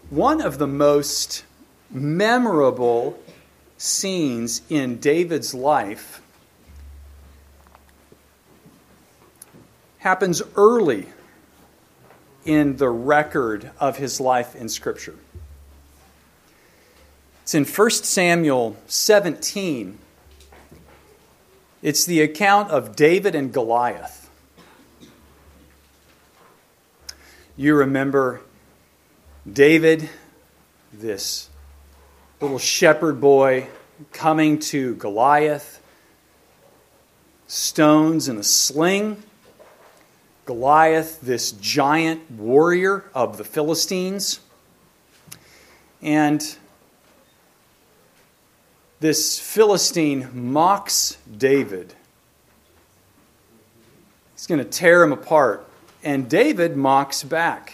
One of the most memorable scenes in David's life happens early in the record of his life in Scripture. It's in 1 Samuel 17. It's the account of David and Goliath. You remember David, this little shepherd boy, coming to Goliath, stones and a sling. Goliath, this giant warrior of the Philistines. And this Philistine mocks David. He's going to tear him apart. And David mocks back.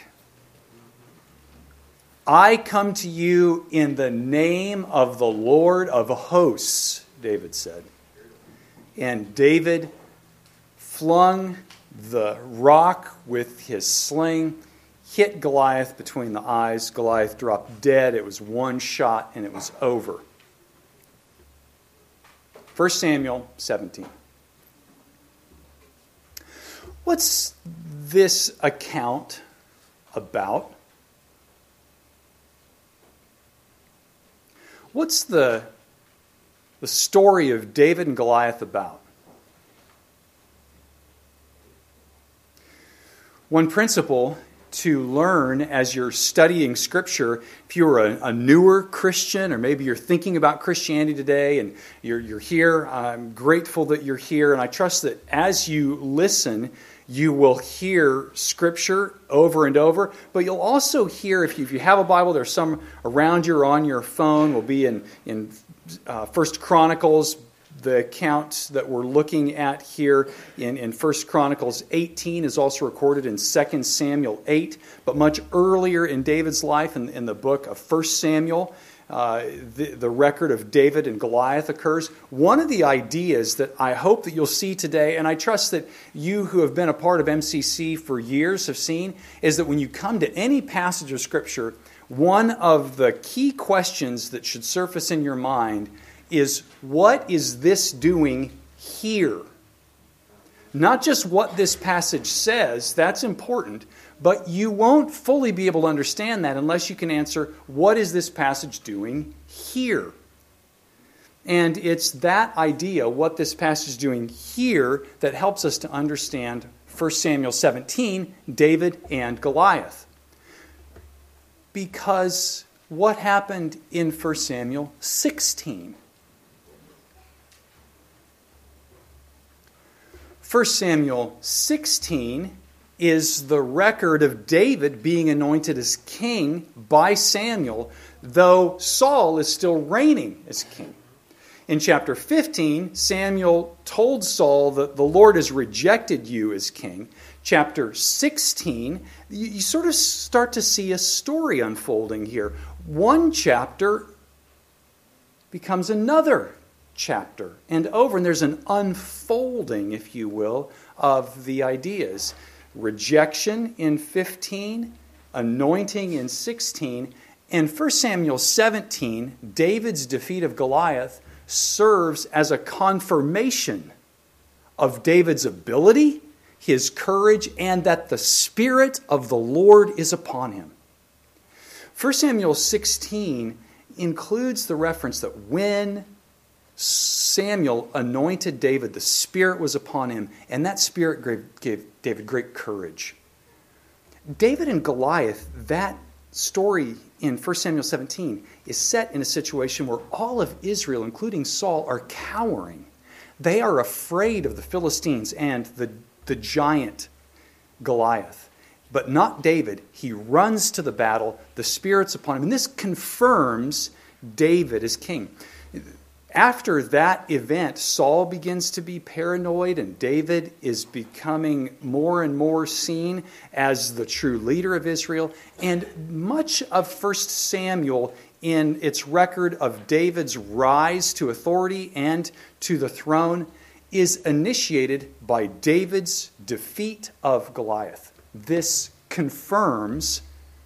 I come to you in the name of the Lord of hosts, David said. And David flung the rock with his sling, hit Goliath between the eyes. Goliath dropped dead. It was one shot and it was over. 1 Samuel 17. What's this account about? What's the story of David and Goliath about? One principle to learn as you're studying Scripture, if you're a newer Christian, or maybe you're thinking about Christianity today and you're here, I'm grateful that you're here, and I trust that as you listen, you will hear Scripture over and over, but you'll also hear, if you have a Bible, there's some around you or on your phone, will be in 1 Chronicles, the account that we're looking at here in 1 Chronicles 18 is also recorded in 2 Samuel 8, but much earlier in David's life, in the book of 1 Samuel, the record of David and Goliath occurs. One of the ideas that I hope that you'll see today, and I trust that you who have been a part of MCC for years have seen, is that when you come to any passage of Scripture, one of the key questions that should surface in your mind is, what is this doing here? Not just what this passage says, that's important, but you won't fully be able to understand that unless you can answer, what is this passage doing here? And it's that idea, what this passage is doing here, that helps us to understand 1 Samuel 17, David and Goliath. Because what happened in 1 Samuel 16? 1 Samuel 16 is the record of David being anointed as king by Samuel, though Saul is still reigning as king. In chapter 15, Samuel told Saul that the Lord has rejected you as king. Chapter 16, you sort of start to see a story unfolding here. One chapter becomes another chapter and over, and there's an unfolding, if you will, of the ideas. Rejection in 15, anointing in 16, and 1 Samuel 17, David's defeat of Goliath serves as a confirmation of David's ability, his courage, and that the Spirit of the Lord is upon him. 1 Samuel 16 includes the reference that when Samuel anointed David, the Spirit was upon him, and that Spirit gave David great courage. David and Goliath, that story in 1 Samuel 17, is set in a situation where all of Israel, including Saul, are cowering. They are afraid of the Philistines and the giant Goliath. But not David. He runs to the battle. The Spirit's upon him. And this confirms David as king. After that event, Saul begins to be paranoid, and David is becoming more and more seen as the true leader of Israel. And much of 1 Samuel, in its record of David's rise to authority and to the throne, is initiated by David's defeat of Goliath. This confirms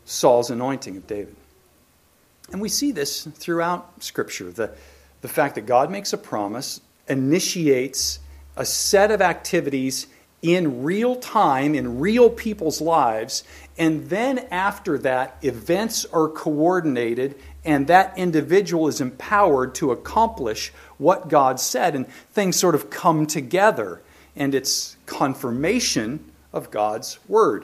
Saul's anointing of David. And we see this throughout Scripture. The fact that God makes a promise, initiates a set of activities in real time, in real people's lives, and then after that, events are coordinated and that individual is empowered to accomplish what God said, and things sort of come together, and it's confirmation of God's word.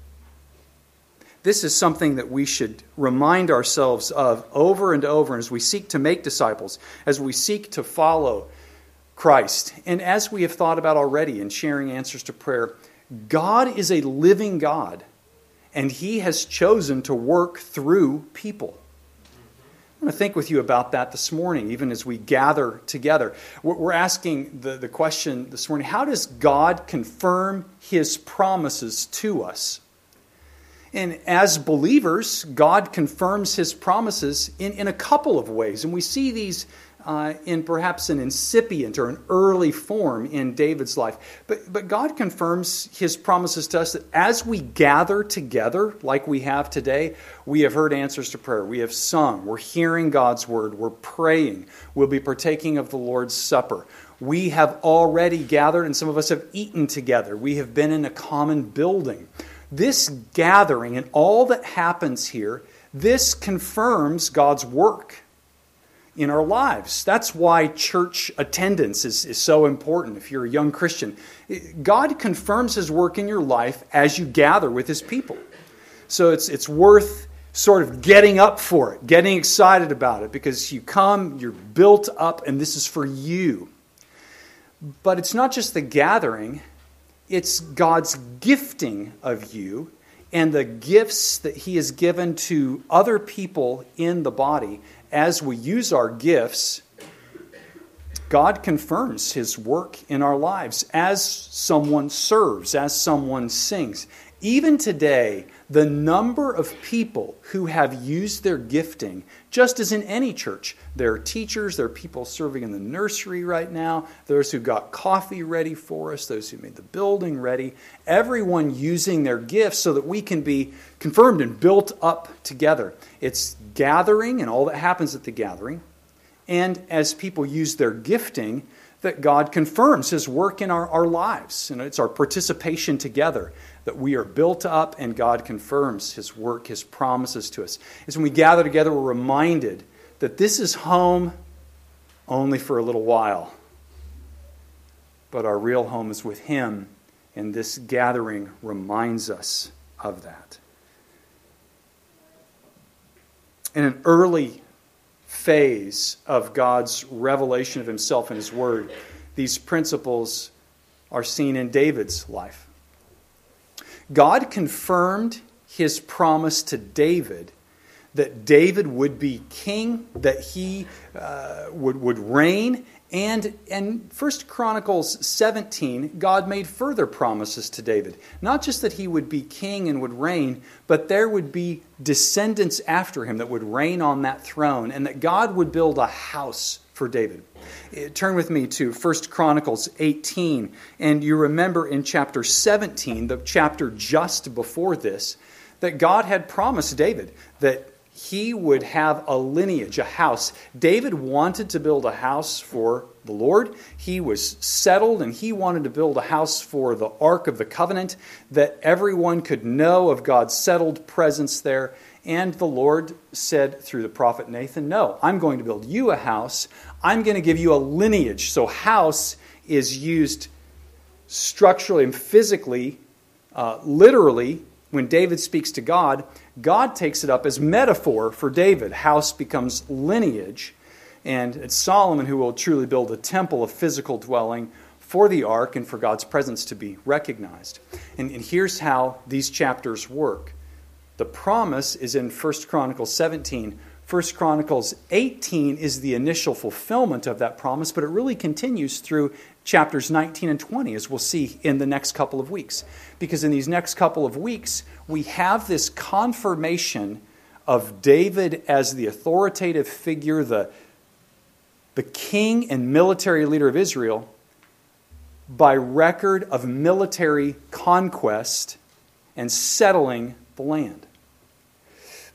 This is something that we should remind ourselves of over and over as we seek to make disciples, as we seek to follow Christ. And as we have thought about already in sharing answers to prayer, God is a living God, and He has chosen to work through people. I want to think with you about that this morning, even as we gather together. We're asking the question this morning, how does God confirm His promises to us? And as believers, God confirms His promises in a couple of ways. And we see these in perhaps an incipient or an early form in David's life. But God confirms His promises to us that as we gather together, like we have today, we have heard answers to prayer. We have sung. We're hearing God's word. We're praying. We'll be partaking of the Lord's Supper. We have already gathered, and some of us have eaten together. We have been in a common building. This gathering and all that happens here, this confirms God's work in our lives. That's why church attendance is so important if you're a young Christian. God confirms His work in your life as you gather with His people. So it's worth sort of getting up for it, getting excited about it, because you come, you're built up, and this is for you. But it's not just the gathering, it's God's gifting of you and the gifts that He has given to other people in the body. As we use our gifts, God confirms His work in our lives as someone serves, as someone sings. Even today, the number of people who have used their gifting, just as in any church, there are teachers, there are people serving in the nursery right now, those who got coffee ready for us, those who made the building ready, everyone using their gifts so that we can be confirmed and built up together. It's gathering and all that happens at the gathering, and as people use their gifting, that God confirms His work in our lives. And it's our participation together that we are built up and God confirms His work, His promises to us. As when we gather together, we're reminded that this is home only for a little while. But our real home is with Him, and this gathering reminds us of that. In an early phase of God's revelation of Himself in His Word, these principles are seen in David's life. God confirmed His promise to David that David would be king, that he would reign. And in 1 Chronicles 17, God made further promises to David. Not just that he would be king and would reign, but there would be descendants after him that would reign on that throne, and that God would build a house for David. Turn with me to 1 Chronicles 18, and you remember in chapter 17, the chapter just before this, that God had promised David that he would have a lineage, a house. David wanted to build a house for the Lord. He was settled, and he wanted to build a house for the Ark of the Covenant, that everyone could know of God's settled presence there. And the Lord said through the prophet Nathan, no, I'm going to build you a house. I'm going to give you a lineage. So house is used structurally and physically, literally. When David speaks to God, God takes it up as metaphor for David. House becomes lineage. And it's Solomon who will truly build a temple, a physical dwelling for the ark and for God's presence to be recognized. And here's how these chapters work. The promise is in 1 Chronicles 17. 1 Chronicles 18 is the initial fulfillment of that promise, but it really continues through chapters 19 and 20, as we'll see in the next couple of weeks. Because in these next couple of weeks, we have this confirmation of David as the authoritative figure, the king and military leader of Israel, by record of military conquest and settling the land.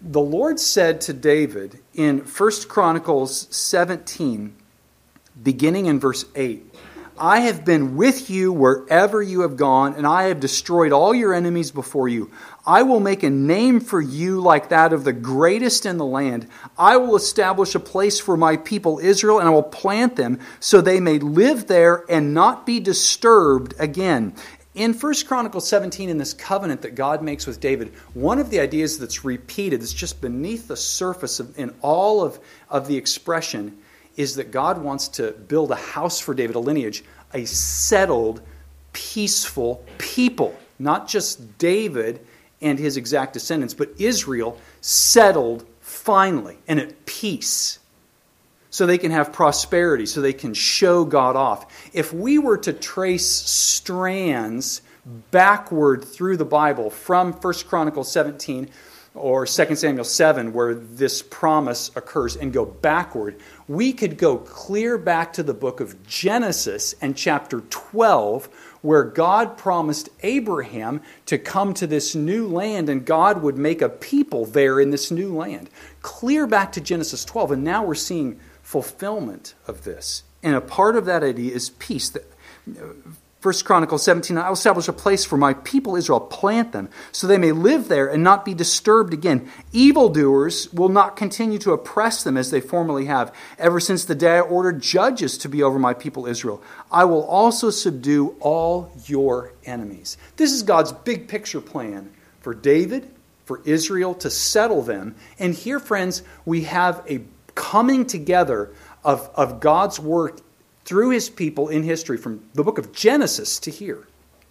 The Lord said to David in 1 Chronicles 17, beginning in verse 8, I have been with you wherever you have gone, and I have destroyed all your enemies before you. I will make a name for you like that of the greatest in the land. I will establish a place for my people Israel, and I will plant them so they may live there and not be disturbed again. In 1 Chronicles 17, in this covenant that God makes with David, one of the ideas that's repeated, that's just beneath the surface in all of the expression, is that God wants to build a house for David, a lineage, a settled, peaceful people. Not just David and his exact descendants, but Israel settled finally and at peace. So they can have prosperity, so they can show God off. If we were to trace strands backward through the Bible from 1 Chronicles 17 or 2 Samuel 7, where this promise occurs, and go backward, we could go clear back to the book of Genesis and chapter 12, where God promised Abraham to come to this new land, and God would make a people there in this new land. Clear back to Genesis 12, and now we're seeing fulfillment of this. And a part of that idea is peace. 1 Chronicles 17, I will establish a place for my people Israel, plant them, so they may live there and not be disturbed again. Evildoers will not continue to oppress them as they formerly have, ever since the day I ordered judges to be over my people Israel. I will also subdue all your enemies. This is God's big picture plan for David, for Israel, to settle them. And here, friends, we have a coming together of God's work through his people in history from the book of Genesis to here.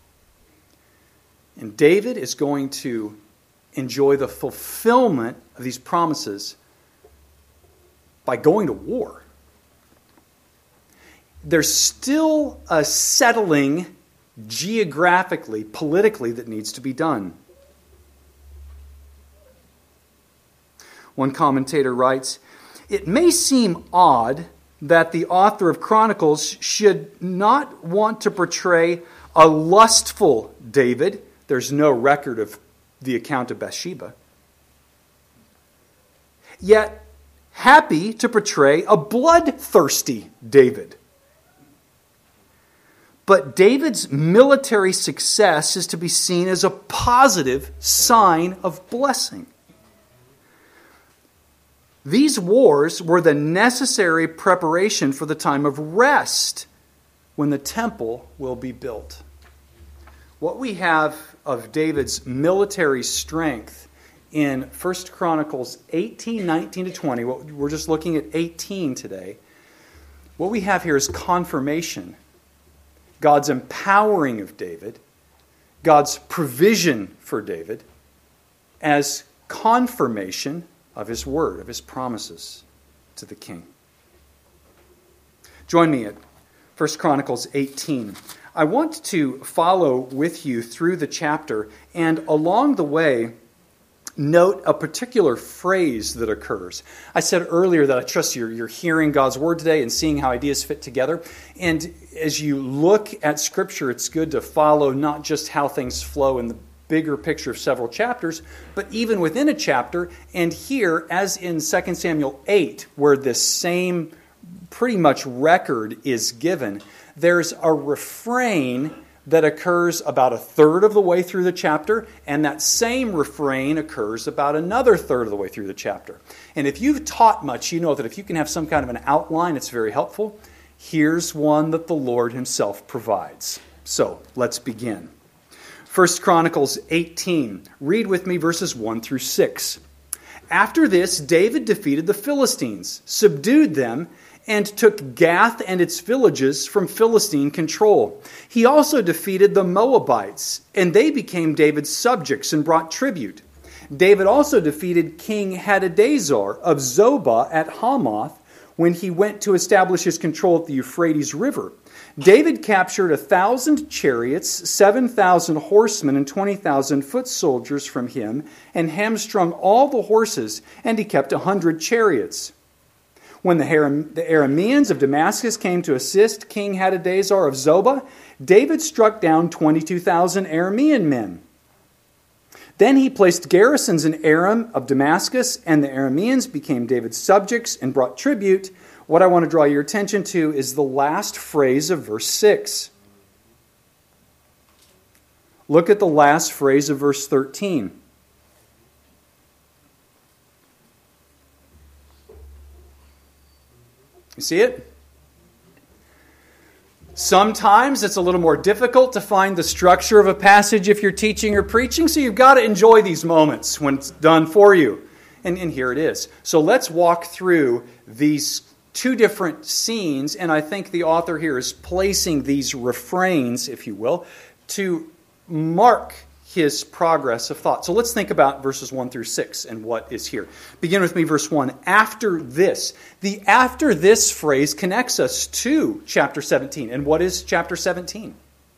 And David is going to enjoy the fulfillment of these promises by going to war. There's still a settling geographically, politically, that needs to be done. One commentator writes, it may seem odd that the author of Chronicles should not want to portray a lustful David. There's no record of the account of Bathsheba. Yet, happy to portray a bloodthirsty David. But David's military success is to be seen as a positive sign of blessing. These wars were the necessary preparation for the time of rest when the temple will be built. What we have of David's military strength in 1 Chronicles 18, 19 to 20, we're just looking at 18 today. What we have here is confirmation. God's empowering of David, God's provision for David as confirmation of his word, of his promises to the king. Join me at 1 Chronicles 18. I want to follow with you through the chapter, and along the way, note a particular phrase that occurs. I said earlier that I trust you're hearing God's word today and seeing how ideas fit together. And as you look at Scripture, it's good to follow not just how things flow in the bigger picture of several chapters, but even within a chapter. And here, as in 2 Samuel 8, where this same pretty much record is given, there's a refrain that occurs about a third of the way through the chapter, and that same refrain occurs about another third of the way through the chapter. And if you've taught much, you know that if you can have some kind of an outline, it's very helpful. Here's one that the Lord himself provides. So, let's begin. 1 Chronicles 18. Read with me verses 1 through 6. After this, David defeated the Philistines, subdued them, and took Gath and its villages from Philistine control. He also defeated the Moabites, and they became David's subjects and brought tribute. David also defeated King Hadadezer of Zobah at Hamath when he went to establish his control at the Euphrates River. David captured 1,000 chariots, 7,000 horsemen, and 20,000 foot soldiers from him, and hamstrung all the horses, and he kept 100 chariots. When the Arameans of Damascus came to assist King Hadadezer of Zobah, David struck down 22,000 Aramean men. Then he placed garrisons in Aram of Damascus, and the Arameans became David's subjects and brought tribute. What I want to draw your attention to is the last phrase of verse 6. Look at the last phrase of verse 13. You see it? Sometimes it's a little more difficult to find the structure of a passage if you're teaching or preaching, so you've got to enjoy these moments when it's done for you. And here it is. So let's walk through these two different scenes, and I think the author here is placing these refrains, if you will, to mark his progress of thought. So let's think about verses 1 through 6 and what is here. Begin with me, verse 1. After this. The after this phrase connects us to chapter 17. And what is chapter 17?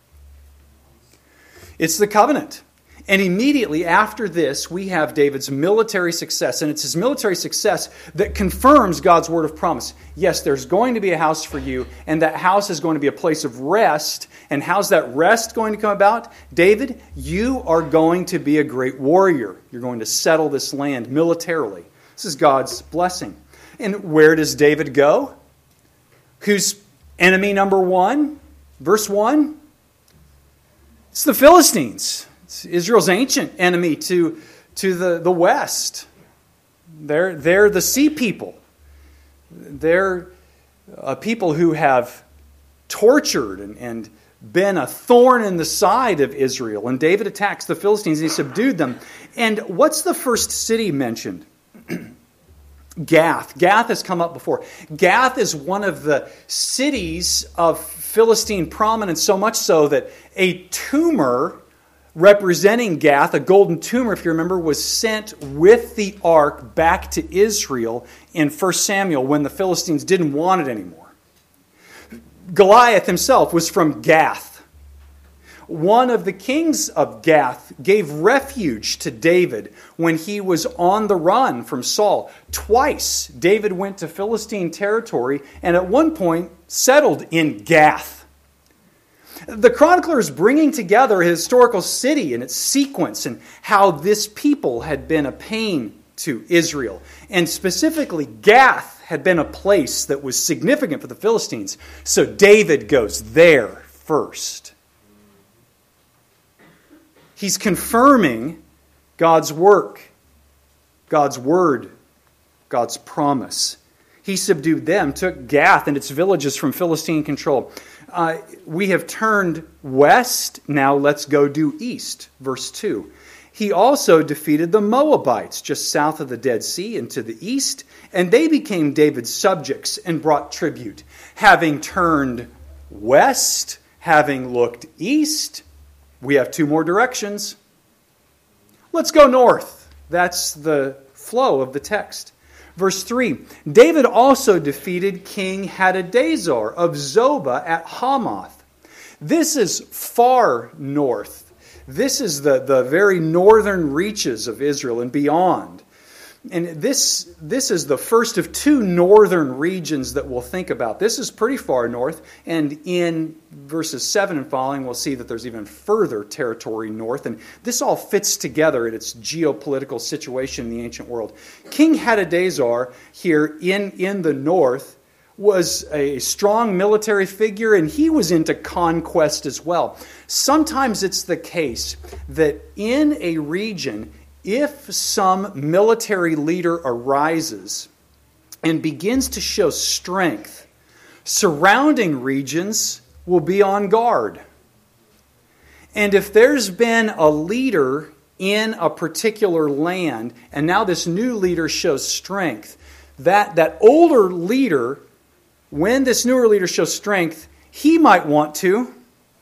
It's the covenant. And immediately after this, we have David's military success. And it's his military success that confirms God's word of promise. Yes, there's going to be a house for you, and that house is going to be a place of rest. And how's that rest going to come about? David, you are going to be a great warrior. You're going to settle this land militarily. This is God's blessing. And where does David go? Who's enemy number one? Verse 1? It's the Philistines. It's Israel's ancient enemy to the west. They're the sea people. They're a people who have tortured and been a thorn in the side of Israel. And David attacks the Philistines and he subdued them. And what's the first city mentioned? Gath. Gath has come up before. Gath is one of the cities of Philistine prominence, so much so that a tumor representing Gath, a golden tumor, if you remember, was sent with the ark back to Israel in 1 Samuel when the Philistines didn't want it anymore. Goliath himself was from Gath. One of the kings of Gath gave refuge to David when he was on the run from Saul. Twice, David went to Philistine territory and at one point settled in Gath. The chronicler is bringing together a historical city and its sequence and how this people had been a pain to Israel. And specifically, Gath had been a place that was significant for the Philistines. So David goes there first. He's confirming God's work, God's word, God's promise. He subdued them, took Gath and its villages from Philistine control. We have turned west, now let's go due east. Verse 2. He also defeated the Moabites just south of the Dead Sea and to the east, and they became David's subjects and brought tribute. Having turned west, having looked east, we have two more directions. Let's go north. That's the flow of the text. Verse 3, David also defeated King Hadadezer of Zobah at Hamath. This is far north. This is the very northern reaches of Israel and beyond. And this is the first of two northern regions that we'll think about. This is pretty far north, and in verses 7 and following, we'll see that there's even further territory north. And this all fits together in its geopolitical situation in the ancient world. King Hadadezer here in the north was a strong military figure, and he was into conquest as well. Sometimes it's the case that in a region, if some military leader arises and begins to show strength, surrounding regions will be on guard. And if there's been a leader in a particular land, and now this new leader shows strength, that older leader, when this newer leader shows strength, he might want to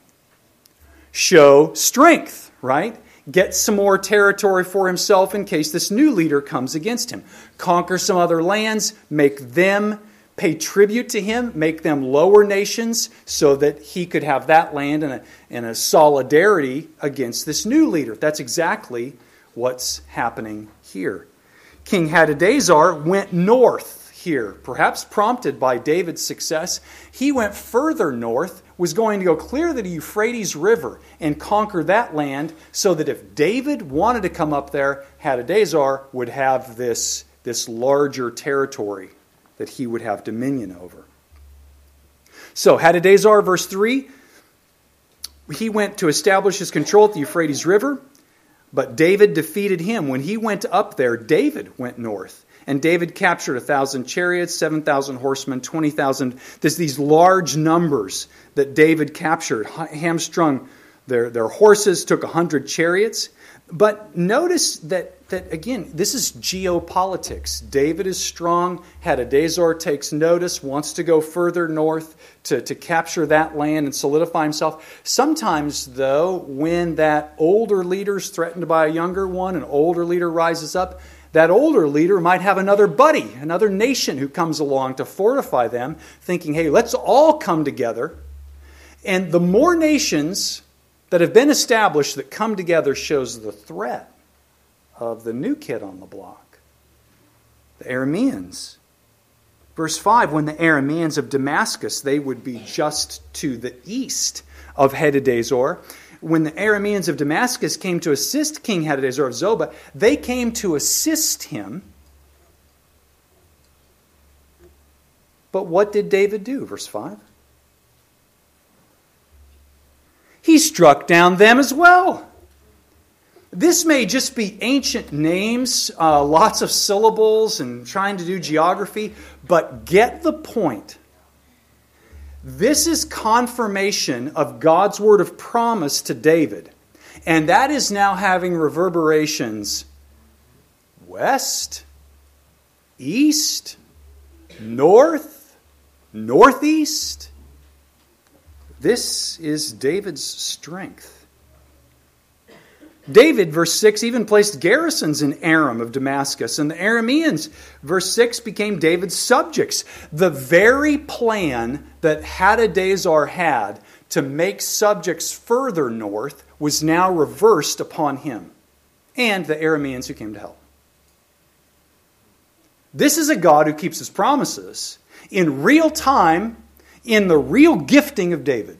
show strength, right? Get some more territory for himself in case this new leader comes against him. Conquer some other lands, make them pay tribute to him, make them lower nations so that he could have that land in a solidarity against this new leader. That's exactly what's happening here. King Hadadezer went north. here, perhaps prompted by David's success, he went further north, was going to go clear the Euphrates River and conquer that land so that if David wanted to come up there, Hadadezer would have this larger territory that he would have dominion over. So Hadadezer, verse 3, he went to establish his control at the Euphrates River, but David defeated him. When he went up there, David went north. And David captured 1,000 chariots, 7,000 horsemen, 20,000. There's these large numbers that David captured, hamstrung their horses, took 100 chariots. But notice that again, this is geopolitics. David is strong. Hadadezer takes notice, wants to go further north to capture that land and solidify himself. Sometimes, though, when that older leader is threatened by a younger one, an older leader rises up, that older leader might have another buddy, another nation who comes along to fortify them, thinking, hey, let's all come together. And the more nations that have been established that come together shows the threat of the new kid on the block, the Arameans. Verse 5, when the Arameans of Damascus, they would be just to the east of Hadadezer. When the Arameans of Damascus came to assist King Hadadezer of Zobah, they came to assist him. But what did David do? Verse 5. He struck down them as well. This may just be ancient names, lots of syllables and trying to do geography, but get the point. This is confirmation of God's word of promise to David. And that is now having reverberations west, east, north, northeast. This is David's strength. David, verse 6, even placed garrisons in Aram of Damascus, and the Arameans, verse 6, became David's subjects. The very plan that Hadadezer had to make subjects further north was now reversed upon him and the Arameans who came to help. This is a God who keeps his promises in real time, in the real gifting of David,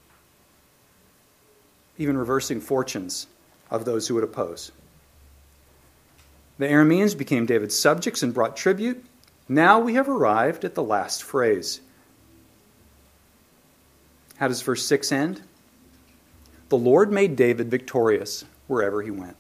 even reversing fortunes of those who would oppose. The Arameans became David's subjects and brought tribute. Now we have arrived at the last phrase. How does verse 6 end? The Lord made David victorious wherever he went.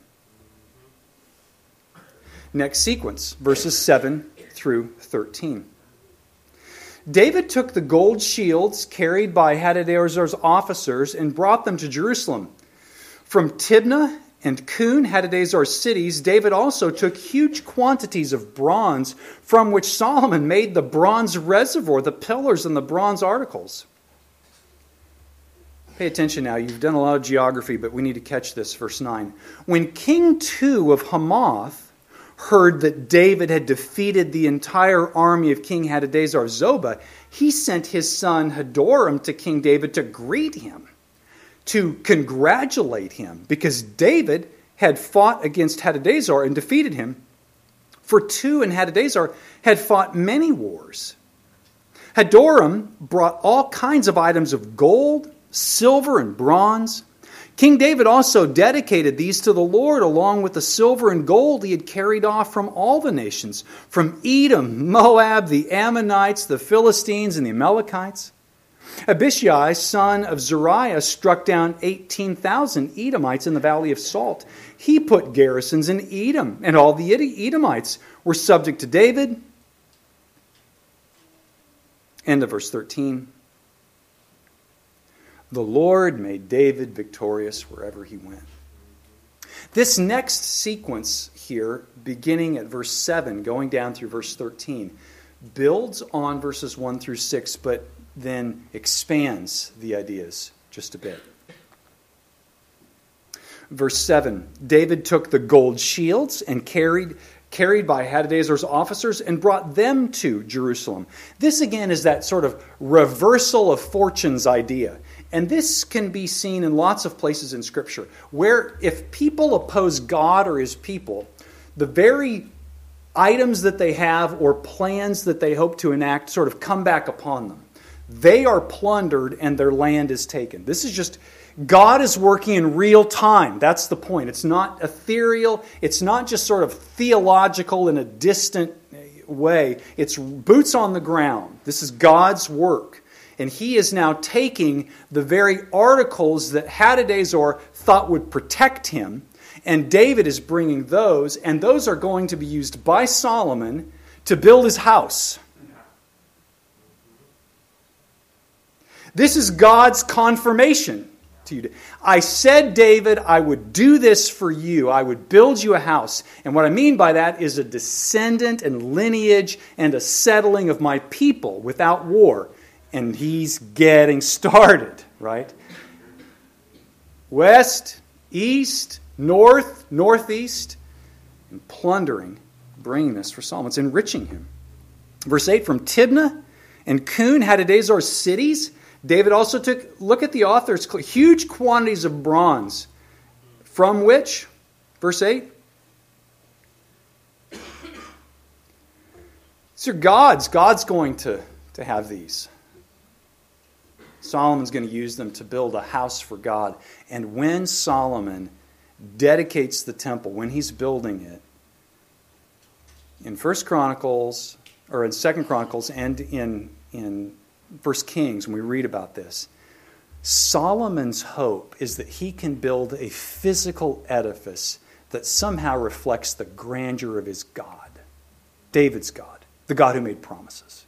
Next sequence, verses 7 through 13. David took the gold shields carried by Hadadezer's officers and brought them to Jerusalem. From Tibnah and Kun, Hadadezer's cities, David also took huge quantities of bronze, from which Solomon made the bronze reservoir, the pillars, and the bronze articles. Pay attention now. You've done a lot of geography, but we need to catch this. Verse 9. When King Tu of Hamath heard that David had defeated the entire army of King Hadadezer of Zobah, he sent his son Hadoram to King David to greet him, to congratulate him, because David had fought against Hadadezer and defeated him. For Tu and Hadadezer had fought many wars. Hadoram brought all kinds of items of gold, silver, and bronze. King David also dedicated these to the Lord, along with the silver and gold he had carried off from all the nations, from Edom, Moab, the Ammonites, the Philistines, and the Amalekites. Abishai, son of Zeruiah, struck down 18,000 Edomites in the Valley of Salt. He put garrisons in Edom, and all the Edomites were subject to David. End of verse 13. The Lord made David victorious wherever he went. This next sequence here, beginning at verse 7, going down through verse 13, builds on verses 1 through 6, but then expands the ideas just a bit. Verse 7, David took the gold shields and carried by Hadadezer's officers and brought them to Jerusalem. This again is that sort of reversal of fortunes idea. And this can be seen in lots of places in Scripture, where if people oppose God or his people, the very items that they have or plans that they hope to enact sort of come back upon them. They are plundered and their land is taken. This is just, God is working in real time. That's the point. It's not ethereal. It's not just sort of theological in a distant way. It's boots on the ground. This is God's work. And He is now taking the very articles that Hadadezer thought would protect him, and David is bringing those, and those are going to be used by Solomon to build his house. This is God's confirmation to you. I said, David, I would do this for you. I would build you a house. And what I mean by that is a descendant and lineage and a settling of my people without war. And he's getting started, right? West, east, north, northeast, and plundering, bringing this for Solomon. It's enriching him. Verse 8, from Tibnah and Kun, Hadadezer's cities, David also took, look at the authors, huge quantities of bronze. From which? Verse 8. These are God's. God's going to have these. Solomon's going to use them to build a house for God. And when Solomon dedicates the temple, when he's building it, in 1 Chronicles, or in 2 Chronicles, and in 1 Kings, when we read about this, Solomon's hope is that he can build a physical edifice that somehow reflects the grandeur of his God, David's God, the God who made promises.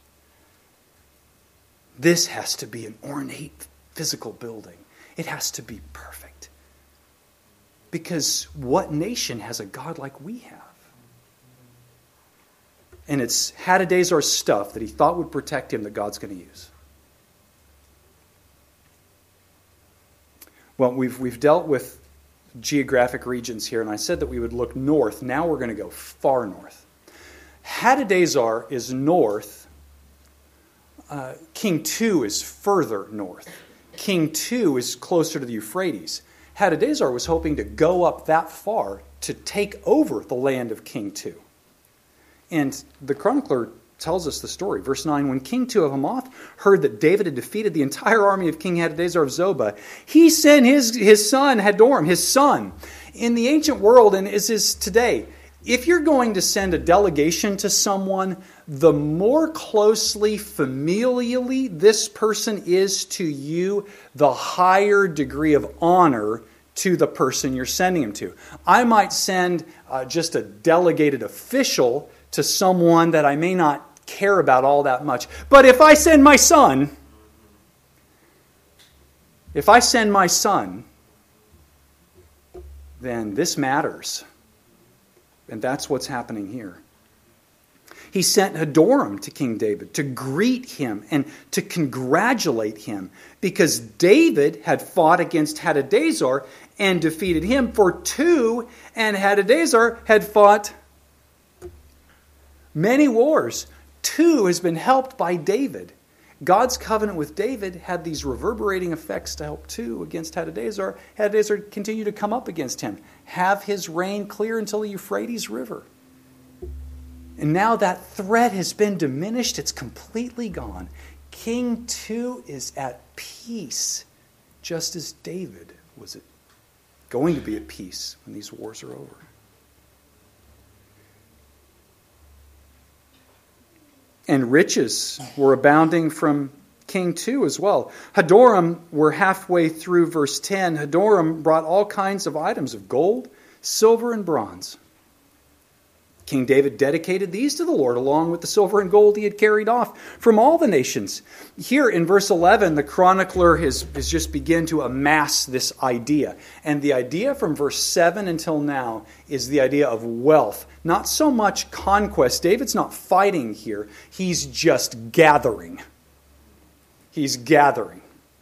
This has to be an ornate physical building. It has to be perfect. Because what nation has a God like we have? And it's Hadadezer's stuff that he thought would protect him that God's going to use. Well, we've dealt with geographic regions here, and I said that we would look north. Now we're going to go far north. Hadadezer is north. King II is further north. King II is closer to the Euphrates. Hadadezer was hoping to go up that far to take over the land of King II. And the chronicler tells us the story. Verse 9, when King II of Hamath heard that David had defeated the entire army of King Hadadezer of Zobah, he sent his son Hadoram, his son. In the ancient world, and as is today, if you're going to send a delegation to someone, the more closely, familially this person is to you, the higher degree of honor to the person you're sending him to. I might send just a delegated official to someone that I may not care about all that much. But if I send my son, then this matters. And that's what's happening here. He sent Hadoram to King David to greet him and to congratulate him because David had fought against Hadadezer and defeated him for 2, and Hadadezer had fought many wars. 2 has been helped by David. God's covenant with David had these reverberating effects to help 2 against Hadadezer. Hadadezer continued to come up against him, have his reign clear until the Euphrates River. And now that threat has been diminished. It's completely gone. King II is at peace, just as David was going to be at peace when these wars are over. And riches were abounding from King II as well. Hadoram, we're halfway through verse 10. Hadoram brought all kinds of items of gold, silver, and bronze. King David dedicated these to the Lord along with the silver and gold he had carried off from all the nations. Here in verse 11, the chronicler has just begun to amass this idea. And the idea from verse 7 until now is the idea of wealth. Not so much conquest. David's not fighting here. He's just gathering. He's gathering.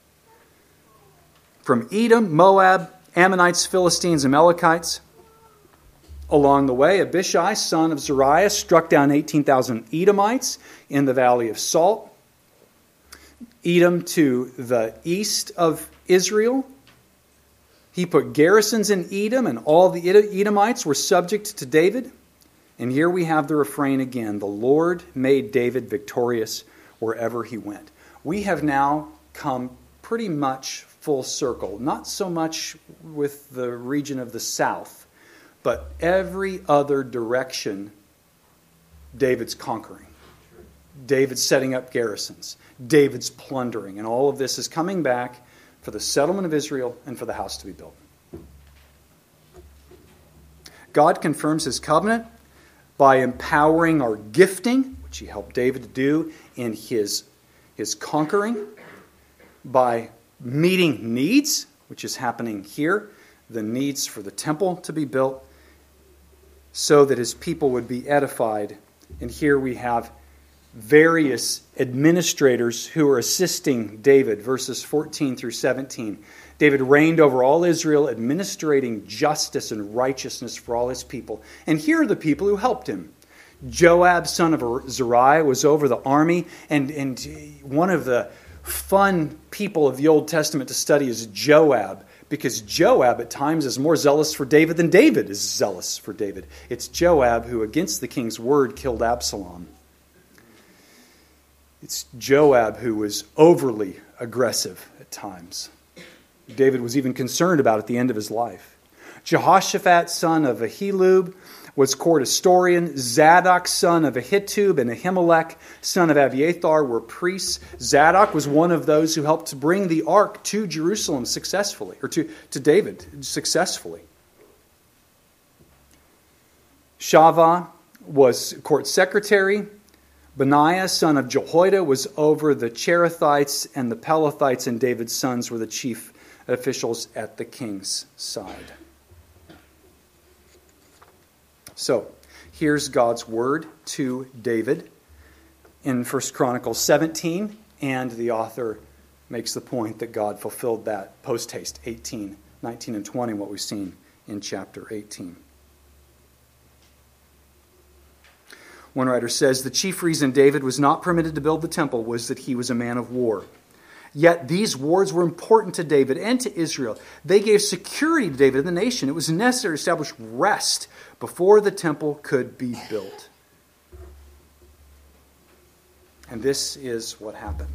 From Edom, Moab, Ammonites, Philistines, Amalekites. Along the way, Abishai, son of Zeruiah, struck down 18,000 Edomites in the Valley of Salt. Edom to the east of Israel. He put garrisons in Edom, and all the Edomites were subject to David. And here we have the refrain again, the Lord made David victorious wherever he went. We have now come pretty much full circle, not so much with the region of the south, but every other direction David's conquering. David's setting up garrisons. David's plundering. And all of this is coming back for the settlement of Israel and for the house to be built. God confirms his covenant by empowering our gifting, which he helped David to do in his conquering, by meeting needs, which is happening here, the needs for the temple to be built, so that his people would be edified. And here we have various administrators who are assisting David, verses 14 through 17. David reigned over all Israel, administrating justice and righteousness for all his people. And here are the people who helped him. Joab, son of Zeruiah, was over the army, and one of the fun people of the Old Testament to study is Joab, because Joab at times is more zealous for David than David is zealous for David. It's Joab who, against the king's word, killed Absalom. It's Joab who was overly aggressive at times. David was even concerned about at the end of his life. Jehoshaphat, son of Ahilub, was court historian. Zadok, son of Ahitub, and Ahimelech, son of Abiathar, were priests. Zadok was one of those who helped to bring the ark to Jerusalem successfully, or to David successfully. Shavah was court secretary. Benaiah, son of Jehoiada, was over the Cherethites, and the Pelethites and David's sons were the chief officials at the king's side. So, here's God's word to David in 1 Chronicles 17, and the author makes the point that God fulfilled that post-haste, 18, 19, and 20, what we've seen in chapter 18. One writer says, the chief reason David was not permitted to build the temple was that he was a man of war. Yet these wars were important to David and to Israel. They gave security to David and the nation. It was necessary to establish rest before the temple could be built. And this is what happened.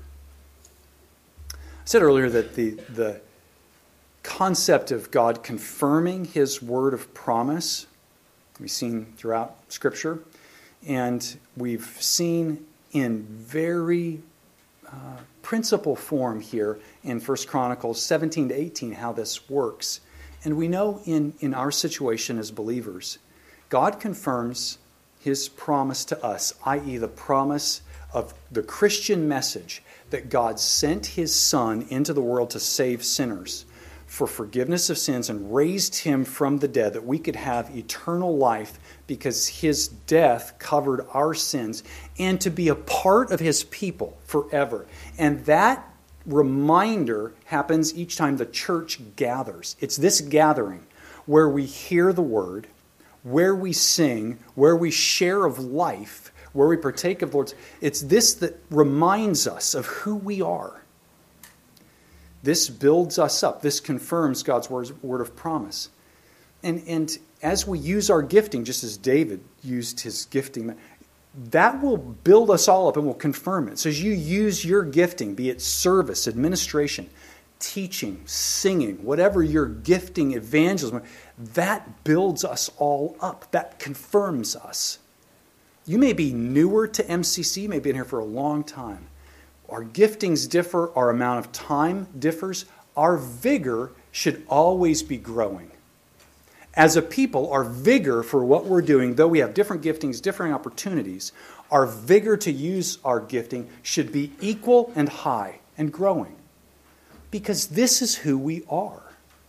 I said earlier that the concept of God confirming his word of promise, we've seen throughout Scripture, and we've seen in very principle form here in 1 Chronicles 17 to 18 how this works. And we know in our situation as believers, God confirms his promise to us, i.e. the promise of the Christian message that God sent his Son into the world to save sinners for forgiveness of sins and raised him from the dead, that we could have eternal life because his death covered our sins, and to be a part of his people forever. And that reminder happens each time the church gathers. It's this gathering where we hear the word, where we sing, where we share of life, where we partake of the Lord's. It's this that reminds us of who we are. This builds us up. This confirms God's word of promise. And as we use our gifting, just as David used his gifting, that will build us all up and will confirm it. So as you use your gifting, be it service, administration, teaching, singing, whatever your gifting, evangelism, that builds us all up. That confirms us. You may be newer to MCC, you may have been here for a long time. Our giftings differ, our amount of time differs. Our vigor should always be growing. As a people, our vigor for what we're doing, though we have different giftings, different opportunities, our vigor to use our gifting should be equal and high and growing. Because this is who we are.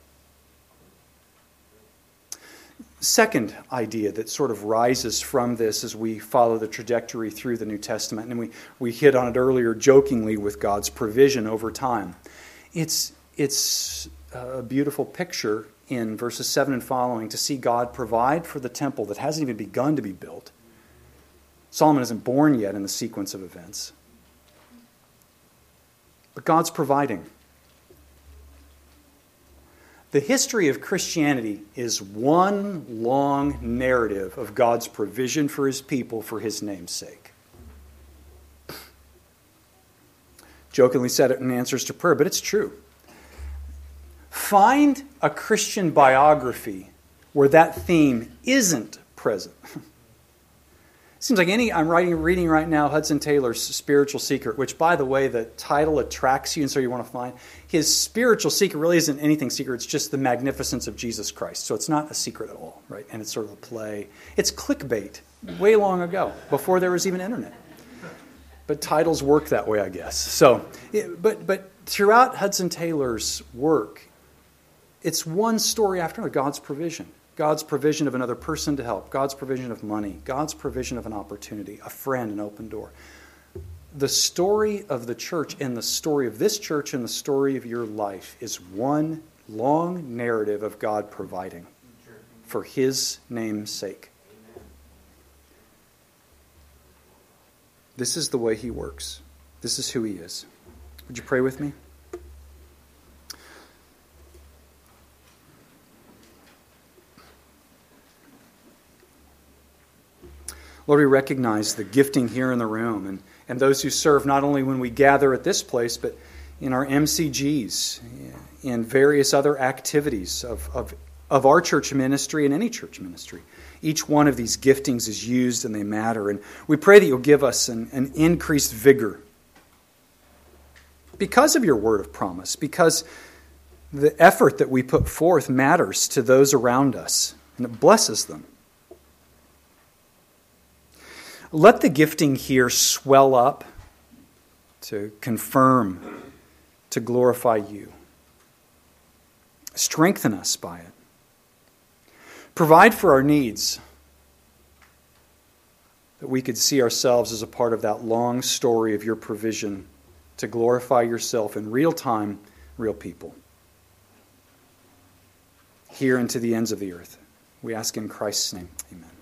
Second idea that sort of rises from this as we follow the trajectory through the New Testament, and we hit on it earlier jokingly with God's provision over time. It's a beautiful picture in verses 7 and following to see God provide for the temple that hasn't even begun to be built. Solomon isn't born yet in the sequence of events. But God's providing. The history of Christianity is one long narrative of God's provision for His people for His name's sake. Jokingly said it in answers to prayer, but it's true. Find a Christian biography where that theme isn't present. Seems like I'm reading right now Hudson Taylor's Spiritual Secret, which, by the way, the title attracts you, and so you want to find. His spiritual secret really isn't anything secret. It's just the magnificence of Jesus Christ. So it's not a secret at all, right? And it's sort of a play. It's clickbait way long ago, before there was even internet. But titles work that way, I guess. So, but throughout Hudson Taylor's work, it's one story after another. God's provision. God's provision of another person to help. God's provision of money. God's provision of an opportunity, a friend, an open door. The story of the church and the story of this church and the story of your life is one long narrative of God providing for His name's sake. This is the way He works. This is who He is. Would you pray with me? Lord, we recognize the gifting here in the room and those who serve not only when we gather at this place, but in our MCGs, in various other activities of our church ministry and any church ministry. Each one of these giftings is used and they matter. And we pray that you'll give us an increased vigor because of your word of promise, because the effort that we put forth matters to those around us and it blesses them. Let the gifting here swell up to confirm, to glorify you. Strengthen us by it. Provide for our needs, that we could see ourselves as a part of that long story of your provision to glorify yourself in real time, real people. Here and to the ends of the earth. We ask in Christ's name. Amen.